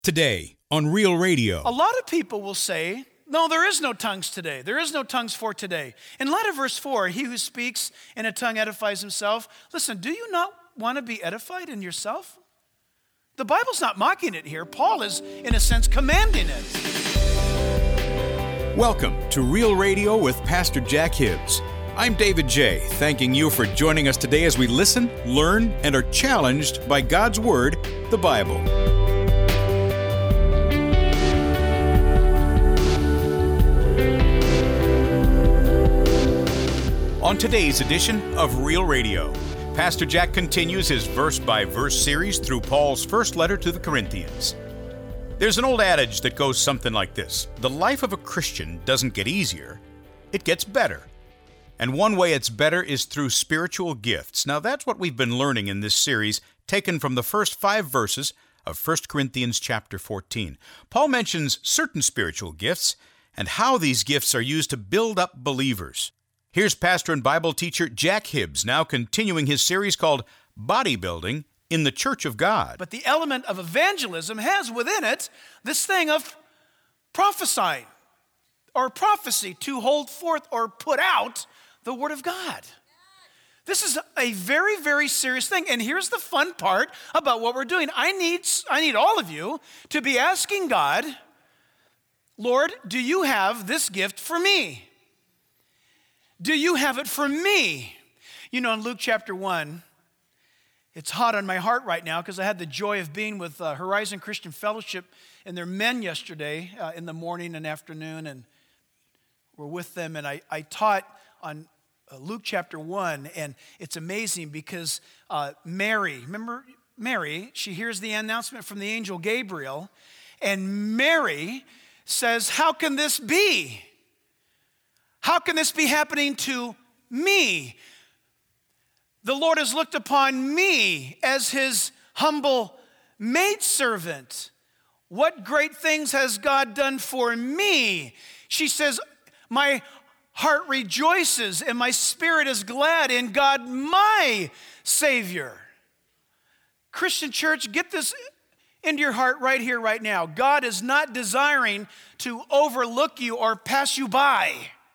Today on Real Radio. A lot of people will say, no, there is no tongues today. There is no tongues for today. In light of verse 4, he who speaks in a tongue edifies himself. Listen, do you not want to be edified in yourself? The Bible's not mocking it here. Paul is, in a sense, commanding it. Welcome to Real Radio with Pastor Jack Hibbs. I'm David J., thanking you for joining us today as we listen, learn, and are challenged by God's Word, the Bible. On today's edition of Real Radio, Pastor Jack continues his verse-by-verse series through Paul's first letter to the Corinthians. There's an old adage that goes something like this: the life of a Christian doesn't get easier, it gets better. And one way it's better is through spiritual gifts. Now that's what we've been learning in this series, taken from the first 5 verses of 1 Corinthians chapter 14. Paul mentions certain spiritual gifts and how these gifts are used to build up believers. Here's pastor and Bible teacher Jack Hibbs, now continuing his series called Bodybuilding in the Church of God. But the element of evangelism has within it this thing of prophesying or prophecy, to hold forth or put out the Word of God. This is a very, very serious thing. And here's the fun part about what we're doing. I need all of you to be asking God, Lord, do you have this gift for me? Do you have it for me? You know, in Luke chapter 1, it's hot on my heart right now because I had the joy of being with Horizon Christian Fellowship and their men yesterday in the morning and afternoon, and we're with them. And I taught on Luke chapter 1, and it's amazing because Mary, remember Mary, she hears the announcement from the angel Gabriel, and Mary says, how can this be? How can this be happening to me? The Lord has looked upon me as his humble maidservant. What great things has God done for me? She says, my heart rejoices and my spirit is glad in God, my Savior. Christian church, get this into your heart right here, right now. God is not desiring to overlook you or pass you by.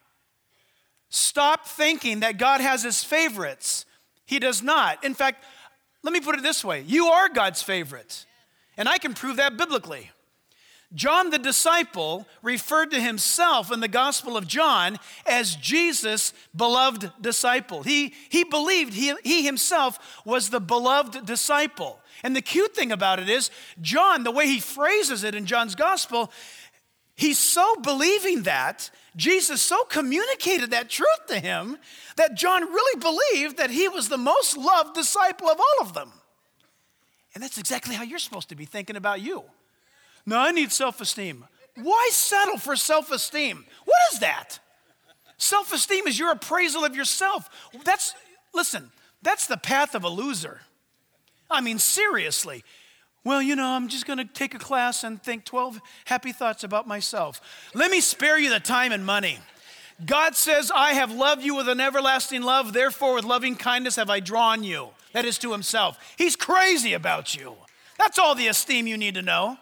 Stop thinking that God has his favorites. He does not. In fact, let me put it this way. You are God's favorite. And I can prove that biblically. John the disciple referred to himself in the Gospel of John as Jesus' beloved disciple. He believed he himself was the beloved disciple. And the cute thing about it is, John, the way he phrases it in John's Gospel, he's so believing that, Jesus so communicated that truth to him, that John really believed that he was the most loved disciple of all of them. And that's exactly how you're supposed to be thinking about you. No, I need self-esteem. Why settle for self-esteem? What is that? Self-esteem is your appraisal of yourself. That's the path of a loser. I mean, seriously. Well, you know, I'm just going to take a class and think 12 happy thoughts about myself. Let me spare you the time and money. God says, I have loved you with an everlasting love, therefore with loving kindness have I drawn you. That is to himself. He's crazy about you. That's all the esteem you need to know.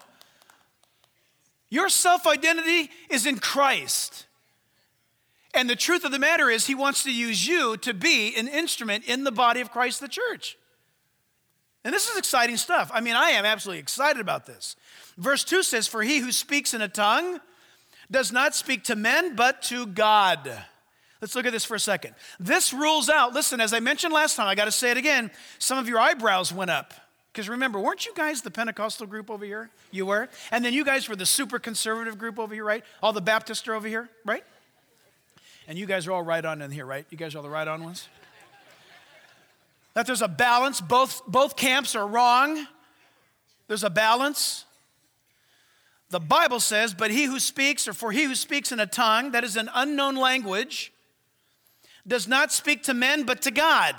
Your self-identity is in Christ. And the truth of the matter is, he wants to use you to be an instrument in the body of Christ, the church. And this is exciting stuff. I mean, I am absolutely excited about this. Verse 2 says, for he who speaks in a tongue does not speak to men, but to God. Let's look at this for a second. This rules out, listen, as I mentioned last time, I got to say it again, some of your eyebrows went up. Because remember, weren't you guys the Pentecostal group over here? You were. And then you guys were the super conservative group over here, right? All the Baptists are over here, right? And you guys are all right on in here, right? You guys are all the right on ones? That there's a balance. Both camps are wrong. There's a balance. The Bible says, but he who speaks, or for he who speaks in a tongue, that is an unknown language, does not speak to men, but to God.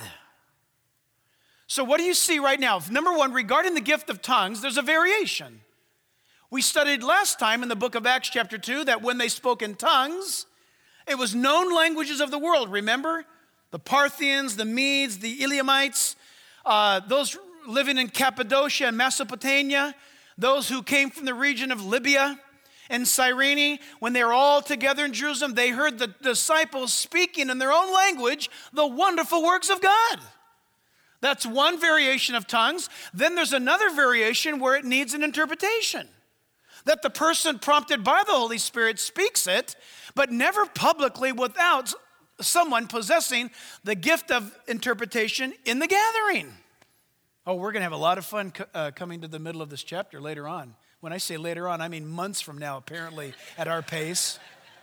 So what do you see right now? Number one, regarding the gift of tongues, there's a variation. We studied last time in the book of Acts chapter 2 that when they spoke in tongues, it was known languages of the world, remember? The Parthians, the Medes, the Elamites, those living in Cappadocia and Mesopotamia, Those who came from the region of Libya and Cyrene, when they were all together in Jerusalem, they heard the disciples speaking in their own language the wonderful works of God. That's one variation of tongues. Then there's another variation where it needs an interpretation. That the person prompted by the Holy Spirit speaks it, but never publicly without someone possessing the gift of interpretation in the gathering. Oh, we're going to have a lot of fun coming to the middle of this chapter later on. When I say later on, I mean months from now, apparently, at our pace.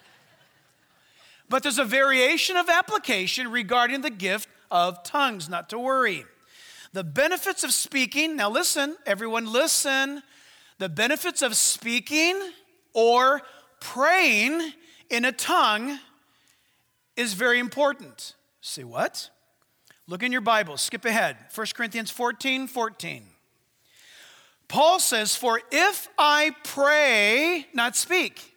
But there's a variation of application regarding the gift of tongues, not to worry. The benefits of speaking, now listen, everyone listen. The benefits of speaking or praying in a tongue is very important. See what? Look in your Bible, skip ahead. 1 Corinthians 14:14. Paul says, for if I pray, not speak,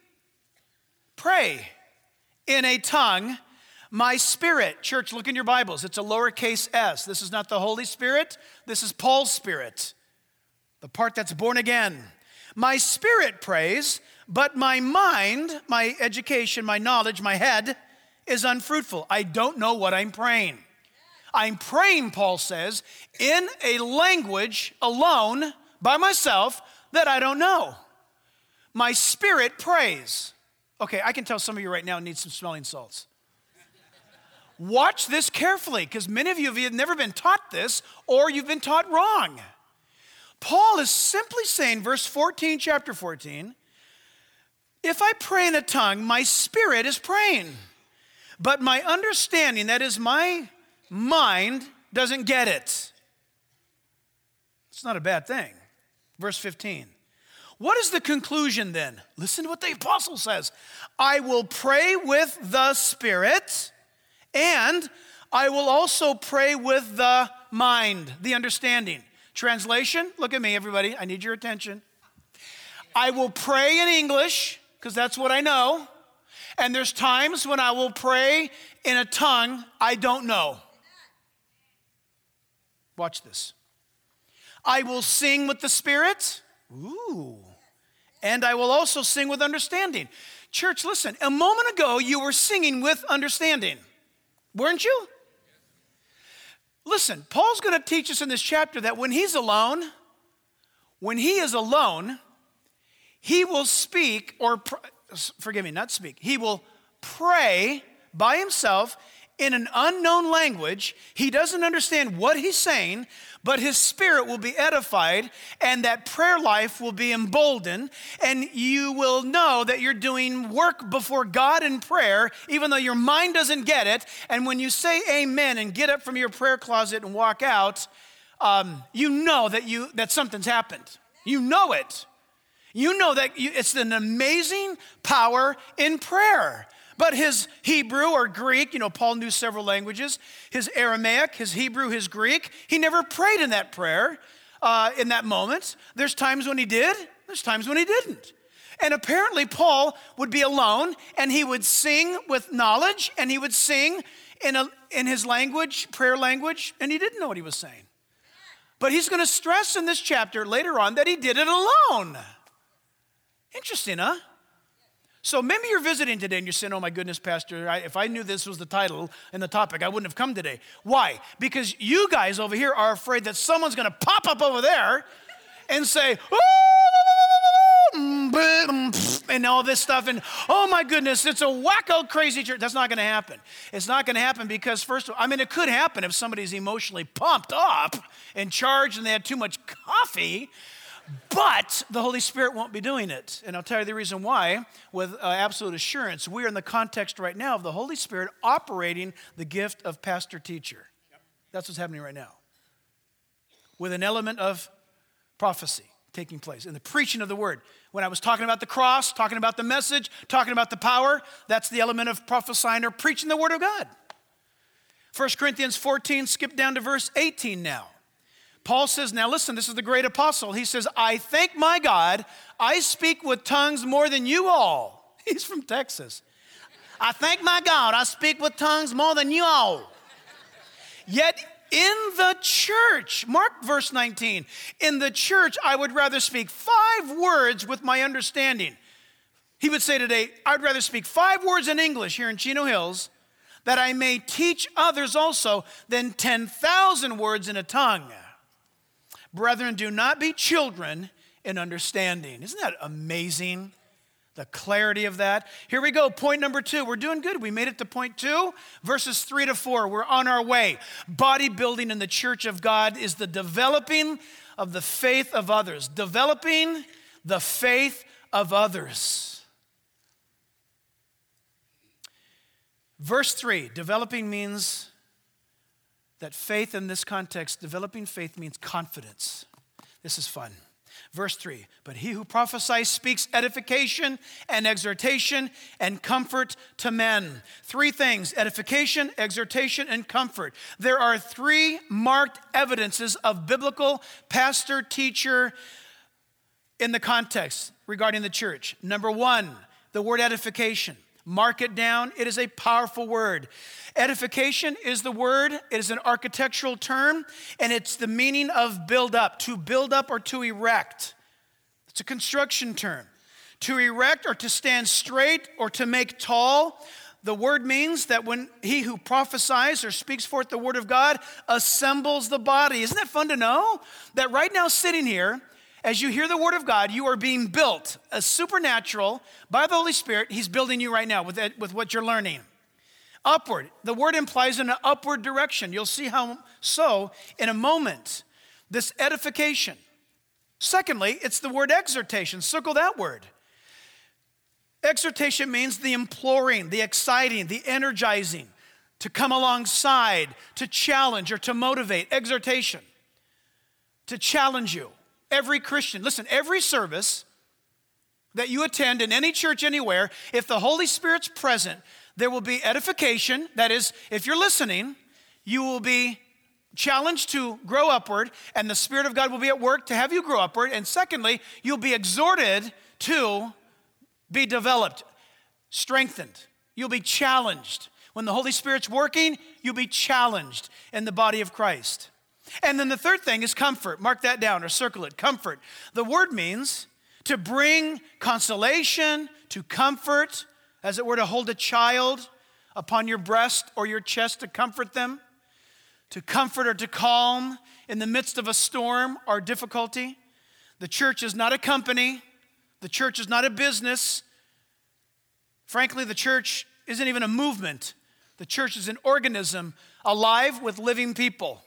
pray in a tongue, my spirit. Church, look in your Bibles. It's a lowercase s. This is not the Holy Spirit. This is Paul's spirit, the part that's born again. My spirit prays, but my mind, my education, my knowledge, my head is unfruitful. I don't know what I'm praying. I'm praying, Paul says, in a language alone by myself that I don't know. My spirit prays. Okay, I can tell some of you right now need some smelling salts. Watch this carefully, because many of you have never been taught this, or you've been taught wrong. Paul is simply saying, verse 14, chapter 14, if I pray in a tongue, my spirit is praying, but my understanding, that is my mind, doesn't get it. It's not a bad thing. Verse 15. What is the conclusion then? Listen to what the apostle says. I will pray with the Spirit, and I will also pray with the mind, the understanding. Translation, look at me, everybody. I need your attention. I will pray in English, because that's what I know. And there's times when I will pray in a tongue I don't know. Watch this. I will sing with the Spirit. Ooh. And I will also sing with understanding. Church, listen. A moment ago, you were singing with understanding. Weren't you? Listen, Paul's going to teach us in this chapter that when he is alone, he will speak, he will pray by himself in an unknown language. He doesn't understand what he's saying, but his spirit will be edified, and that prayer life will be emboldened, and you will know that you're doing work before God in prayer, even though your mind doesn't get it. And when you say amen and get up from your prayer closet and walk out, you know that something's happened. You know it. You know that it's an amazing power in prayer. But his Hebrew or Greek, Paul knew several languages, his Aramaic, his Hebrew, his Greek, he never prayed in that prayer in that moment. There's times when he did, there's times when he didn't. And apparently Paul would be alone, and he would sing with knowledge, and he would sing in his language, prayer language, and he didn't know what he was saying. But he's going to stress in this chapter later on that he did it alone. Interesting, huh? So maybe you're visiting today and you're saying, oh my goodness, Pastor, if I knew this was the title and the topic, I wouldn't have come today. Why? Because you guys over here are afraid that someone's going to pop up over there and say, and all this stuff, and oh my goodness, it's a wacko crazy church. That's not going to happen. It's not going to happen because, first of all, it could happen if somebody's emotionally pumped up and charged and they had too much coffee, but the Holy Spirit won't be doing it. And I'll tell you the reason why with absolute assurance. We are in the context right now of the Holy Spirit operating the gift of pastor-teacher. That's what's happening right now. With an element of prophecy taking place in the preaching of the word. When I was talking about the cross, talking about the message, talking about the power, that's the element of prophesying or preaching the word of God. 1 Corinthians 14, skip down to verse 18 now. Paul says, now listen, this is the great apostle. He says, I thank my God, I speak with tongues more than you all. He's from Texas. I thank my God, I speak with tongues more than you all. Yet In the church, mark verse 19, in the church I would rather speak 5 words with my understanding. He would say today, I'd rather speak 5 words in English here in Chino Hills that I may teach others also than 10,000 words in a tongue. Brethren, do not be children in understanding. Isn't that amazing? The clarity of that. Here we go. Point number 2. We're doing good. We made it to point 2, verses 3 to 4. We're on our way. Bodybuilding in the church of God is the developing of the faith of others. Developing the faith of others. Verse 3, developing means that faith in this context, developing faith means confidence. This is fun. Verse 3, but he who prophesies speaks edification and exhortation and comfort to men. 3 things, edification, exhortation, and comfort. There are 3 marked evidences of biblical pastor-teacher in the context regarding the church. Number 1, the word edification. Mark it down. It is a powerful word. Edification is the word. It is an architectural term, and it's the meaning of build up, to build up or to erect. It's a construction term. To erect or to stand straight or to make tall. The word means that when he who prophesies or speaks forth the word of God assembles the body. Isn't that fun to know? That right now sitting here, as you hear the word of God, you are being built, a supernatural, by the Holy Spirit. He's building you right now with what you're learning. Upward. The word implies an upward direction. You'll see how so in a moment. This edification. Secondly, it's the word exhortation. Circle that word. Exhortation means the imploring, the exciting, the energizing, to come alongside, to challenge or to motivate. Exhortation. To challenge you. Every Christian, listen, every service that you attend in any church anywhere, if the Holy Spirit's present, there will be edification. That is, if you're listening, you will be challenged to grow upward, and the Spirit of God will be at work to have you grow upward. And secondly, you'll be exhorted to be developed, strengthened. You'll be challenged. When the Holy Spirit's working, you'll be challenged in the body of Christ. And then the third thing is comfort. Mark that down or circle it. Comfort. The word means to bring consolation, to comfort, as it were to hold a child upon your breast or your chest to comfort them, to comfort or to calm in the midst of a storm or difficulty. The church is not a company. The church is not a business. Frankly, the church isn't even a movement. The church is an organism alive with living people.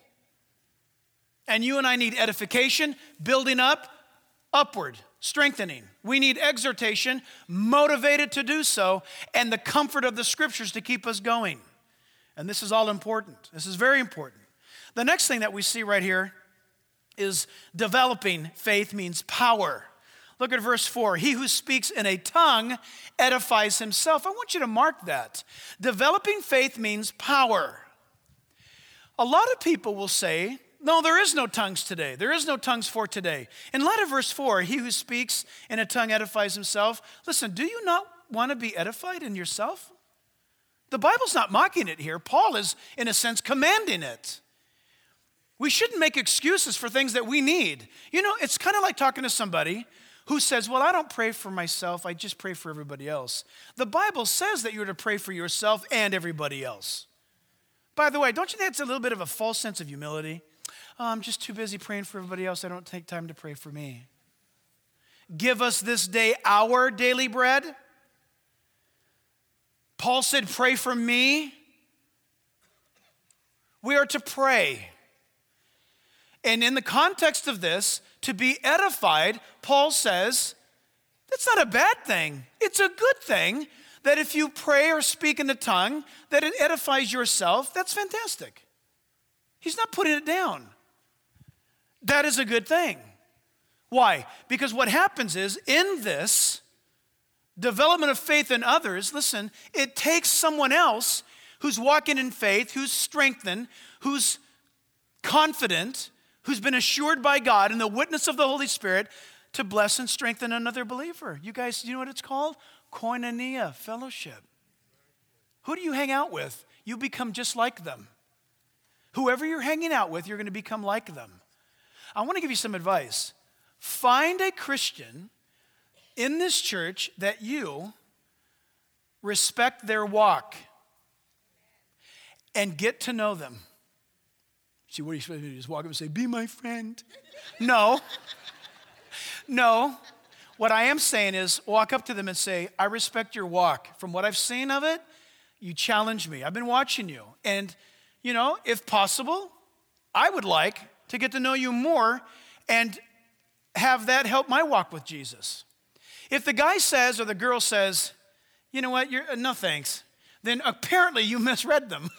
And you and I need edification, building up, upward, strengthening. We need exhortation, motivated to do so, and the comfort of the scriptures to keep us going. And this is all important. This is very important. The next thing that we see right here is developing faith means power. Look at verse 4. He who speaks in a tongue edifies himself. I want you to mark that. Developing faith means power. A lot of people will say, no, there is no tongues today. There is no tongues for today. In light of verse 4, he who speaks in a tongue edifies himself. Listen, do you not want to be edified in yourself? The Bible's not mocking it here. Paul is, in a sense, commanding it. We shouldn't make excuses for things that we need. You know, it's kind of like talking to somebody who says, well, I don't pray for myself. I just pray for everybody else. The Bible says that you're to pray for yourself and everybody else. By the way, don't you think it's a little bit of a false sense of humility? Oh, I'm just too busy praying for everybody else. I don't take time to pray for me. Give us this day our daily bread. Paul said, pray for me. We are to pray. And in the context of this, to be edified, Paul says, that's not a bad thing. It's a good thing that if you pray or speak in the tongue, that it edifies yourself. That's fantastic. He's not putting it down. That is a good thing. Why? Because what happens is, in this development of faith in others, listen, it takes someone else who's walking in faith, who's strengthened, who's confident, who's been assured by God in the witness of the Holy Spirit to bless and strengthen another believer. You guys, you know what it's called? Koinonia, fellowship. Who do you hang out with? You become just like them. Whoever you're hanging out with, you're going to become like them. I want to give you some advice. Find a Christian in this church that you respect their walk and get to know them. See, what are you supposed to do? Just walk up and say, be my friend? No. No. What I am saying is walk up to them and say, I respect your walk. From what I've seen of it, you challenge me. I've been watching you. And, if possible, I would like to get to know you more and have that help my walk with Jesus. If the guy says or the girl says, you know what, no thanks, then apparently you misread them.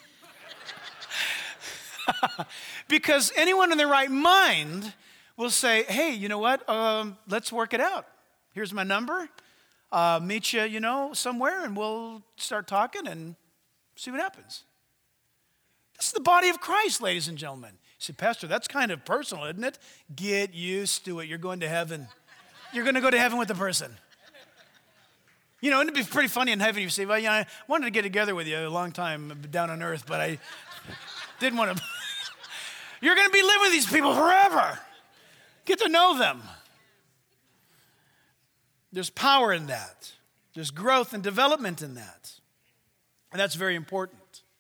Because anyone in their right mind will say, hey, you know what, let's work it out. Here's my number. Meet you, somewhere, and we'll start talking and see what happens. This is the body of Christ, ladies and gentlemen. You say, Pastor, that's kind of personal, isn't it? Get used to it. You're going to heaven. You're going to go to heaven with the person. It'd be pretty funny in heaven if you say, well, I wanted to get together with you a long time down on earth, but I didn't want to. You're going to be living with these people forever. Get to know them. There's power in that. There's growth and development in that. And that's very important.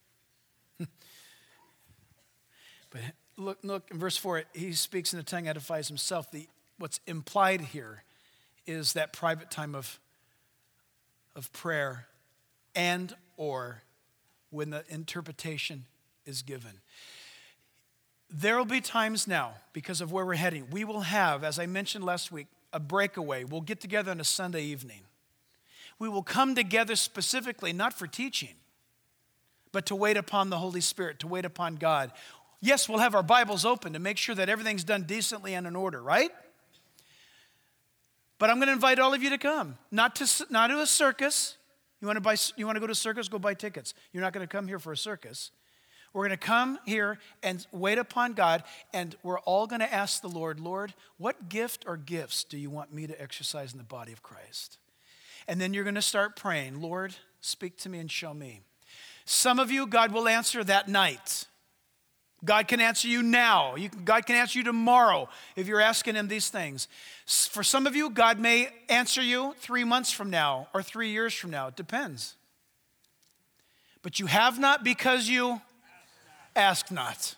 But look in verse 4, he speaks in the tongue, edifies himself. What's implied here is that private time of prayer and or when the interpretation is given. There will be times now, because of where we're heading, we will have, as I mentioned last week, a breakaway. We'll get together on a Sunday evening. We will come together specifically, not for teaching, but to wait upon the Holy Spirit, to wait upon God. Yes, we'll have our Bibles open to make sure that everything's done decently and in order, right? But I'm going to invite all of you to come, not to a circus. You want to go to a circus? Go buy tickets. You're not going to come here for a circus. We're going to come here and wait upon God, and we're all going to ask the Lord, Lord, what gift or gifts do you want me to exercise in the body of Christ? And then you're going to start praying, Lord, speak to me and show me. Some of you, God will answer that night. God can answer you now. God can answer you tomorrow if you're asking him these things. For some of you, God may answer you 3 months from now or 3 years from now. It depends. But you have not because you ask not.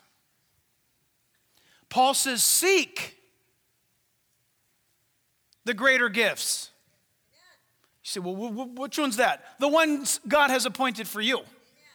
Paul says, seek the greater gifts. You say, well, which one's that? The ones God has appointed for you.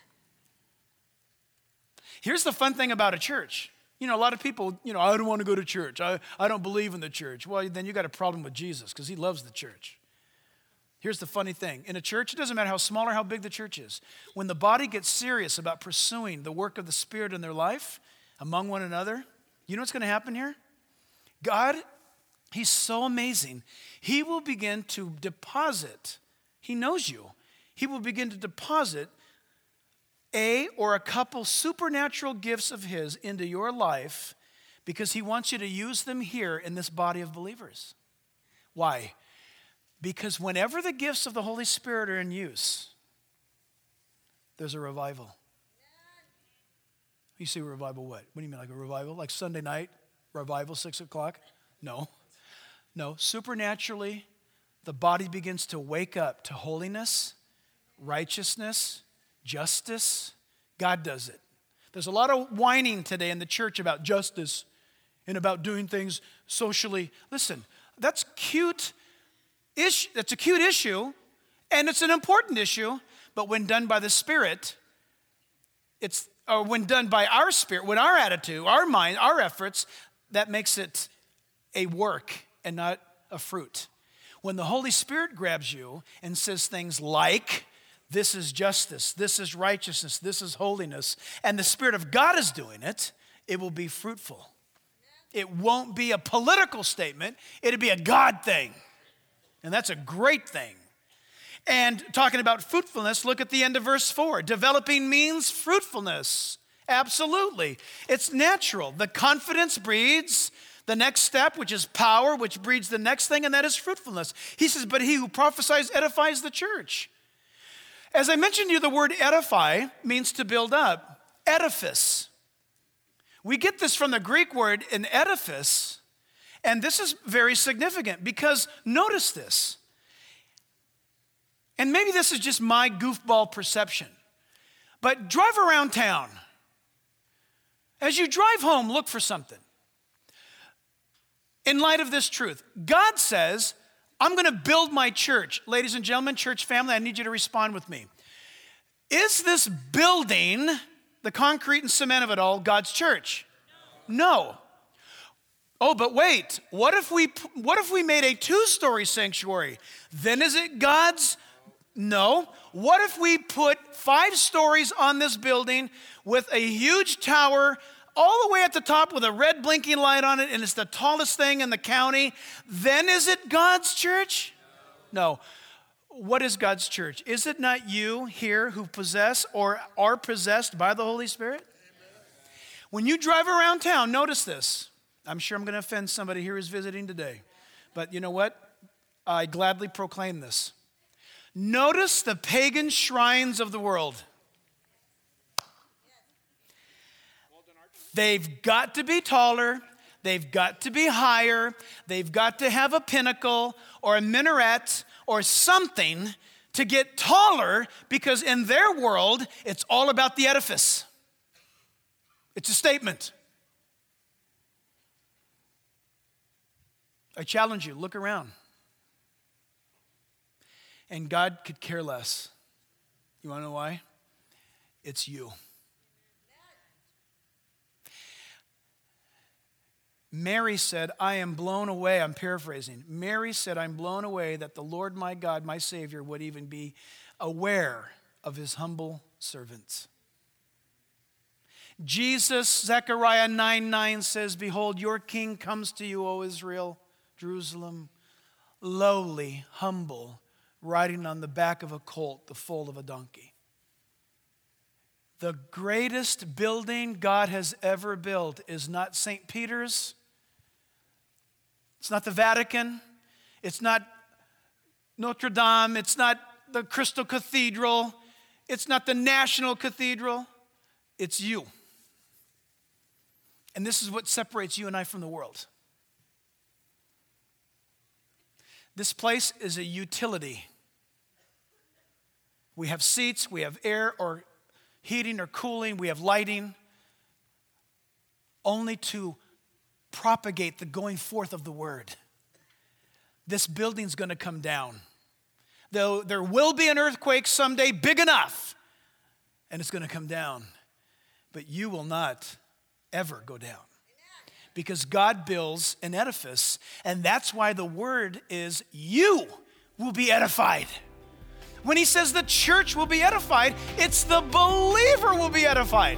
Here's the fun thing about a church. A lot of people, I don't want to go to church. I don't believe in the church. Well, then you got a problem with Jesus because he loves the church. Here's the funny thing. In a church, it doesn't matter how small or how big the church is. When the body gets serious about pursuing the work of the Spirit in their life among one another, you know what's going to happen here? God, he's so amazing. He will begin to deposit. He knows you. He will begin to deposit or a couple supernatural gifts of his into your life because he wants you to use them here in this body of believers. Why? Because whenever the gifts of the Holy Spirit are in use, there's a revival. You say revival what? What do you mean, like a revival? Like Sunday night revival, 6 o'clock? No. Supernaturally, the body begins to wake up to holiness, righteousness, justice. God does it. There's a lot of whining today in the church about justice and about doing things socially. Listen, that's cute. That's a cute issue, and it's an important issue, but when done by the Spirit, when done by our spirit, when our attitude, our mind, our efforts, that makes it a work and not a fruit. When the Holy Spirit grabs you and says things like, this is justice, this is righteousness, this is holiness, and the Spirit of God is doing it, it will be fruitful. It won't be a political statement, it'll be a God thing. And that's a great thing. And talking about fruitfulness, look at the end of verse 4. Developing means fruitfulness. Absolutely. It's natural. The confidence breeds the next step, which is power, which breeds the next thing, and that is fruitfulness. He says, but he who prophesies edifies the church. As I mentioned to you, the word edify means to build up. Edifice. We get this from the Greek word an edifice, and this is very significant because notice this. And maybe this is just my goofball perception, but drive around town. As you drive home, look for something. In light of this truth, God says, I'm going to build my church. Ladies and gentlemen, church family, I need you to respond with me. Is this building, the concrete and cement of it all, God's church? No. Oh, but wait, what if we made a 2-story sanctuary? Then is it God's? No. What if we put 5 stories on this building with a huge tower all the way at the top with a red blinking light on it, and it's the tallest thing in the county? Then is it God's church? No. What is God's church? Is it not you here who possess or are possessed by the Holy Spirit? When you drive around town, notice this. I'm sure I'm going to offend somebody here who's visiting today. But you know what? I gladly proclaim this. Notice the pagan shrines of the world. They've got to be taller. They've got to be higher. They've got to have a pinnacle or a minaret or something to get taller, because in their world, it's all about the edifice. It's a statement. I challenge you, look around. And God could care less. You want to know why? It's you. Mary said, I am blown away. I'm paraphrasing. Mary said, I'm blown away that the Lord my God, my Savior, would even be aware of his humble servants. Jesus, Zechariah 9:9 says, behold, your king comes to you, O Israel, Jerusalem, lowly, humble, riding on the back of a colt, the foal of a donkey. The greatest building God has ever built is not St. Peter's. It's not the Vatican. It's not Notre Dame. It's not the Crystal Cathedral. It's not the National Cathedral. It's you. And this is what separates you and I from the world. This place is a utility. We have seats, we have air or heating or cooling, we have lighting, only to propagate the going forth of the word. This building's going to come down. Though there will be an earthquake someday big enough, and it's going to come down. But you will not ever go down. Because God builds an edifice, and that's why the word is you will be edified. When he says the church will be edified, it's the believer will be edified.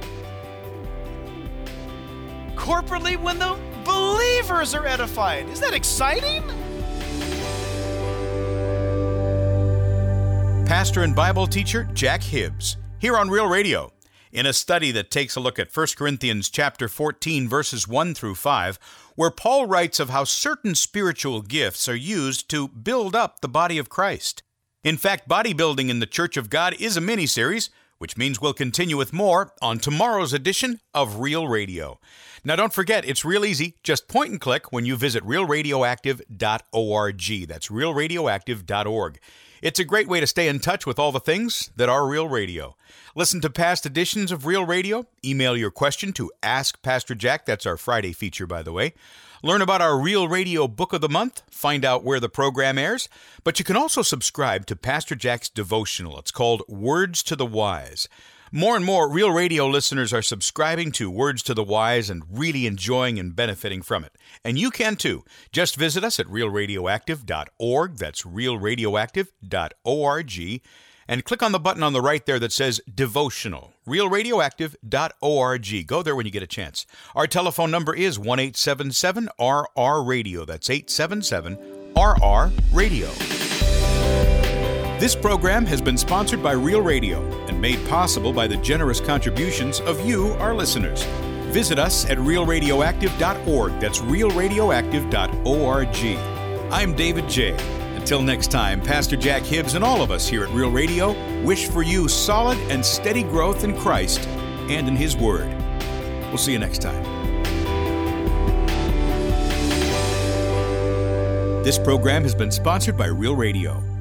Corporately, when the believers are edified. Isn't that exciting? Pastor and Bible teacher Jack Hibbs, here on Real Radio. In a study that takes a look at 1 Corinthians chapter 14, verses 1 through 5, where Paul writes of how certain spiritual gifts are used to build up the body of Christ. In fact, bodybuilding in the Church of God is a mini-series, which means we'll continue with more on tomorrow's edition of Real Radio. Now, don't forget, it's real easy. Just point and click when you visit realradioactive.org. That's realradioactive.org. It's a great way to stay in touch with all the things that are Real Radio. Listen to past editions of Real Radio. Email your question to Ask Pastor Jack. That's our Friday feature, by the way. Learn about our Real Radio Book of the Month. Find out where the program airs. But you can also subscribe to Pastor Jack's devotional. It's called Words to the Wise. More and more Real Radio listeners are subscribing to Words to the Wise and really enjoying and benefiting from it. And you can too. Just visit us at realradioactive.org. That's realradioactive.org. And click on the button on the right there that says Devotional, realradioactive.org. Go there when you get a chance. Our telephone number is 1-877-RR-RADIO. That's 877-RR-RADIO. This program has been sponsored by Real Radio and made possible by the generous contributions of you, our listeners. Visit us at realradioactive.org. That's realradioactive.org. I'm David J. Until next time, Pastor Jack Hibbs and all of us here at Real Radio wish for you solid and steady growth in Christ and in His Word. We'll see you next time. This program has been sponsored by Real Radio.